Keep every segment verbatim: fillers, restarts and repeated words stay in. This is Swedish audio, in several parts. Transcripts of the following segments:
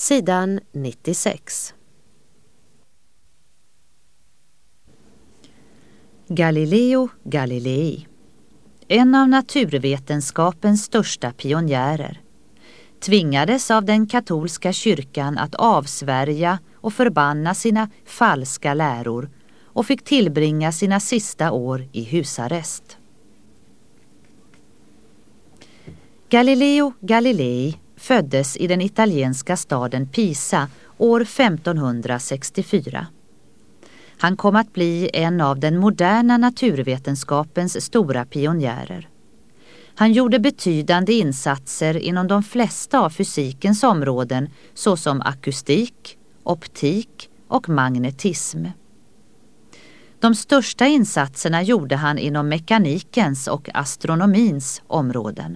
Sidan nittiosex. Galileo Galilei, en av naturvetenskapens största pionjärer, tvingades av den katolska kyrkan att avsvärja och förbanna sina falska läror och fick tillbringa sina sista år i husarrest. Galileo Galilei föddes i den italienska staden Pisa år femtonhundrasextiofyra. Han kom att bli en av den moderna naturvetenskapens stora pionjärer. Han gjorde betydande insatser inom de flesta av fysikens områden såsom akustik, optik och magnetism. De största insatserna gjorde han inom mekanikens och astronomins områden.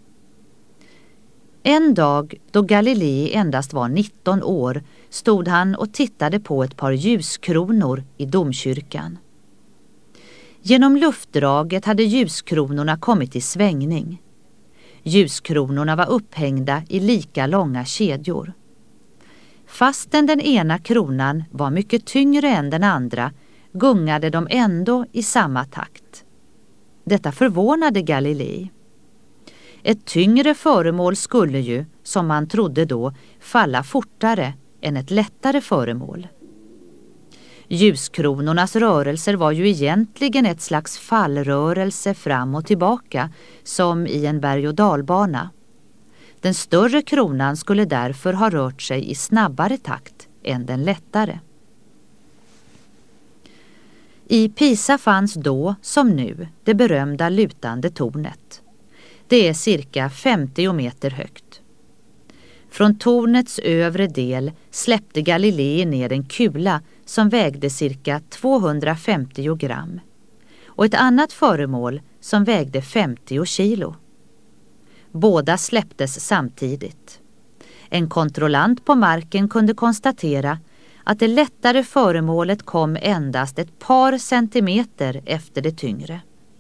En dag då Galilei endast var nitton år stod han och tittade på ett par ljuskronor i domkyrkan. Genom luftdraget hade ljuskronorna kommit i svängning. Ljuskronorna var upphängda i lika långa kedjor. Fastän den ena kronan var mycket tyngre än den andra gungade de ändå i samma takt. Detta förvånade Galilei. Ett tyngre föremål skulle ju, som man trodde då, falla fortare än ett lättare föremål. Ljuskronornas rörelser var ju egentligen ett slags fallrörelse fram och tillbaka, som i en berg- och dalbana. Den större kronan skulle därför ha rört sig i snabbare takt än den lättare. I Pisa fanns då, som nu, det berömda lutande tornet. Det är cirka femtio meter högt. Från tornets övre del släppte Galilei ner en kula som vägde cirka tvåhundrafemtio gram och ett annat föremål som vägde femtio kilo. Båda släpptes samtidigt. En kontrollant på marken kunde konstatera att det lättare föremålet kom endast ett par centimeter efter det tyngre.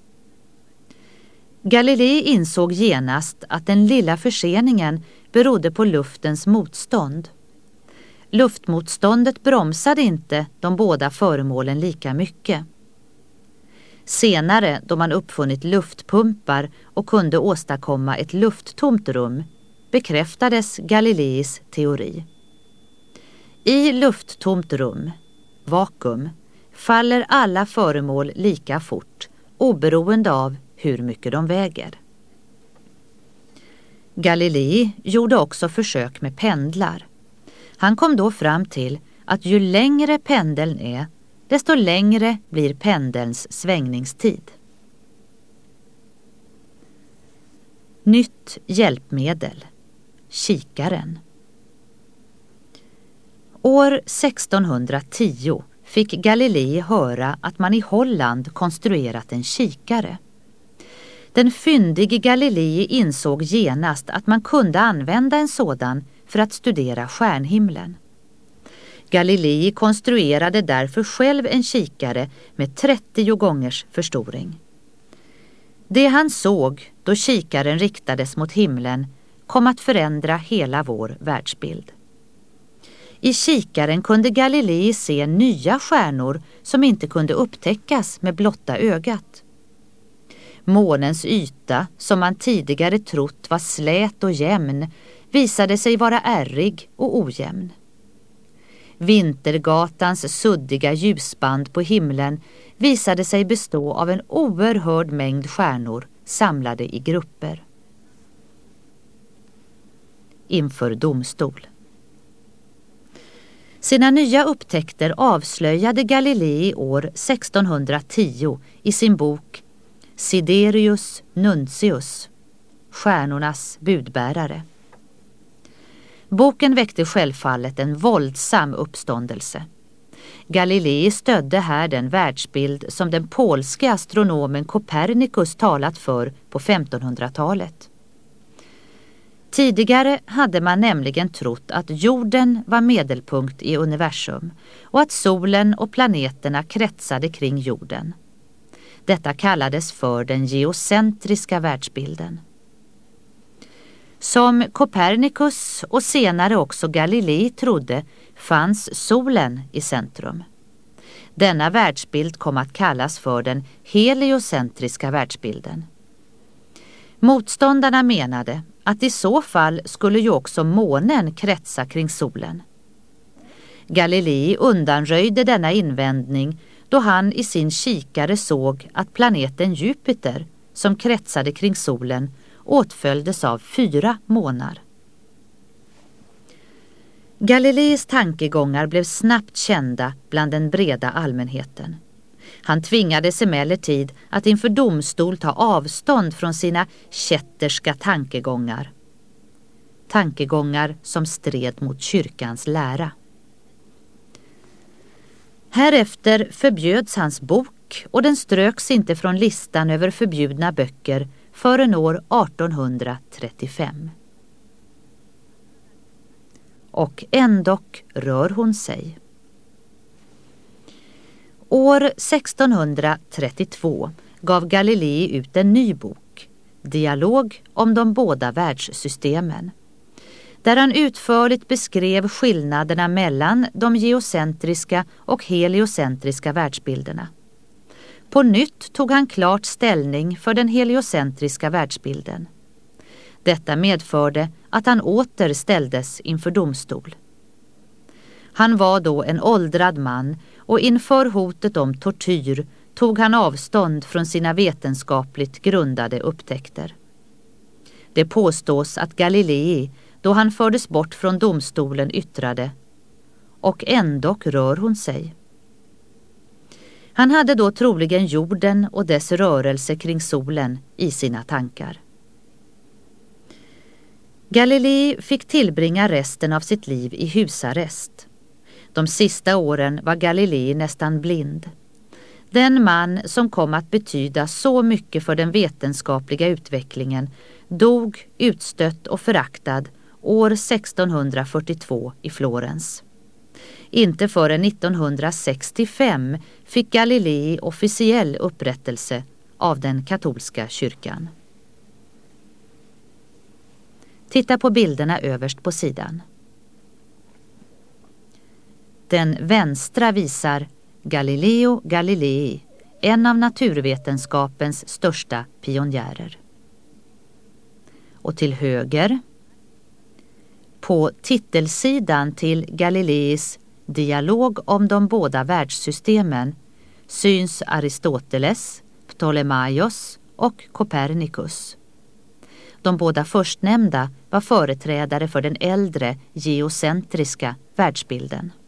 Galilei insåg genast att den lilla förseningen berodde på luftens motstånd. Luftmotståndet bromsade inte de båda föremålen lika mycket. Senare, då man uppfunnit luftpumpar och kunde åstadkomma ett lufttomt rum, bekräftades Galileis teori. I lufttomt rum, vakuum, faller alla föremål lika fort, oberoende av hur mycket de väger. Galilei gjorde också försök med pendlar. Han kom då fram till att ju längre pendeln är, desto längre blir pendelns svängningstid. Nytt hjälpmedel. Kikaren. År sextonhundratio fick Galilei höra att man i Holland konstruerat en kikare. Den fyndige Galilei insåg genast att man kunde använda en sådan för att studera stjärnhimlen. Galilei konstruerade därför själv en kikare med trettio gångers förstoring. Det han såg då kikaren riktades mot himlen kom att förändra hela vår världsbild. I kikaren kunde Galilei se nya stjärnor som inte kunde upptäckas med blotta ögat. Månens yta, som man tidigare trott var slät och jämn, visade sig vara ärrig och ojämn. Vintergatans suddiga ljusband på himlen visade sig bestå av en oerhörd mängd stjärnor samlade i grupper. Inför domstol. Sina nya upptäckter avslöjade Galilei år sextonhundratio i sin bok Sidereus Nuncius, stjärnornas budbärare. Boken väckte självfallet en våldsam uppståndelse. Galilei stödde här den världsbild som den polske astronomen Copernicus talat för på femtonhundratalet. Tidigare hade man nämligen trott att jorden var medelpunkt i universum och att solen och planeterna kretsade kring jorden. Detta kallades för den geocentriska världsbilden. Som Copernicus och senare också Galilei trodde fanns solen i centrum. Denna världsbild kom att kallas för den heliocentriska världsbilden. Motståndarna menade att i så fall skulle ju också månen kretsa kring solen. Galilei undanröjde denna invändning då han i sin kikare såg att planeten Jupiter, som kretsade kring solen, åtföljdes av fyra månar. Galileis tankegångar blev snabbt kända bland den breda allmänheten. Han tvingades emellertid att inför domstol ta avstånd från sina kätterska tankegångar. Tankegångar som stred mot kyrkans lära. Härefter förbjöds hans bok och den ströks inte från listan över förbjudna böcker förrän år artonhundratrettiofem. Och ändock rör hon sig. År sextonhundratrettiotvå gav Galilei ut en ny bok, Dialog om de båda världssystemen, där han utförligt beskrev skillnaderna mellan de geocentriska och heliocentriska världsbilderna. På nytt tog han klart ställning för den heliocentriska världsbilden. Detta medförde att han åter ställdes inför domstol. Han var då en åldrad man och inför hotet om tortyr tog han avstånd från sina vetenskapligt grundade upptäckter. Det påstås att Galilei, då han fördes bort från domstolen, yttrade: "Och ändock rör hon sig." Han hade då troligen jorden och dess rörelse kring solen i sina tankar. Galilei fick tillbringa resten av sitt liv i husarrest. De sista åren var Galilei nästan blind. Den man som kom att betyda så mycket för den vetenskapliga utvecklingen dog utstött och föraktad år sextonhundrafyrtiotvå i Florens. Inte förrän nittonhundrasextiofem fick Galilei officiell upprättelse av den katolska kyrkan. Titta på bilderna överst på sidan. Den vänstra visar Galileo Galilei, en av naturvetenskapens största pionjärer. Och till höger, på titelsidan till Galileis Dialog om de båda världssystemen, syns Aristoteles, Ptolemaios och Copernicus. De båda förstnämnda var företrädare för den äldre geocentriska världsbilden.